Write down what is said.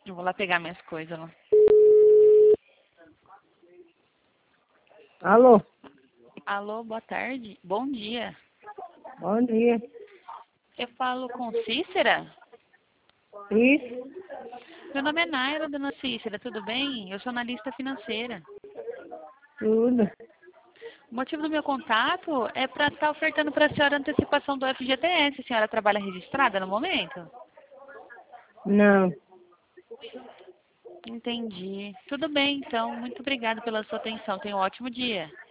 Eu vou lá pegar minhas coisas lá. Alô, Alô, boa tarde. Bom dia. bom dia. Eu falo com Cícera? Isso, Meu nome é Naira, dona Cícera, tudo bem? Eu sou analista financeira. tudo. O motivo do meu contato é para estar ofertando para a senhora a antecipação do FGTS. A senhora trabalha registrada no momento? Não, Entendi. Tudo bem, então. Muito obrigada pela sua atenção. Tenha um ótimo dia.